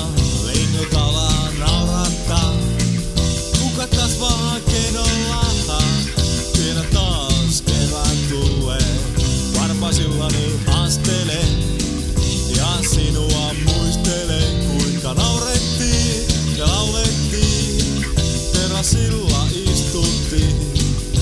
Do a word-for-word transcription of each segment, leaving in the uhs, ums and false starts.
linnutala naurattaa. Kuka kasvaa keinolla? Tiedä taas kevät tulee. Varpasillani astelen ja sinua muistelen, kuinka naurettiin ja laulettiin, terassilla istuttiin.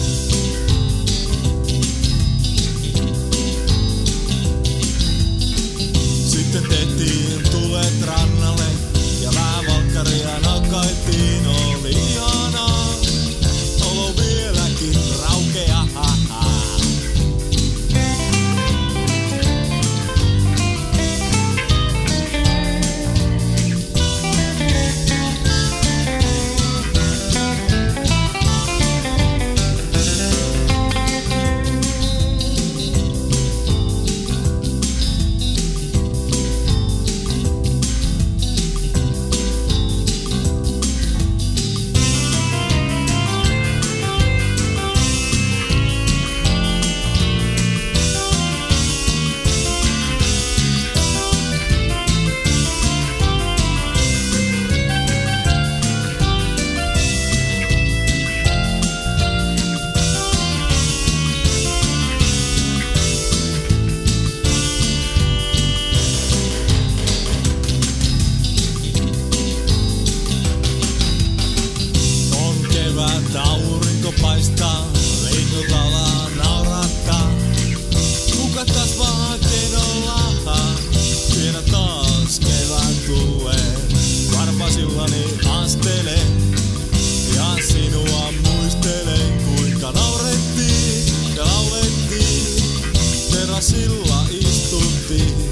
Sitten tehtiin tulet rannalle ja vähän valkkaria naukailtiin. Oli ihanaa, olo vieläkin raukeaa. Aurinko paistaa, linnutala naurattaa. Kuka kasvaa keinolla? Tiedä taas kevät tulee. Varpasillani astelen ja sinua muistelen, kuinka naurettiin ja laulettiin, terassilla istuttiin.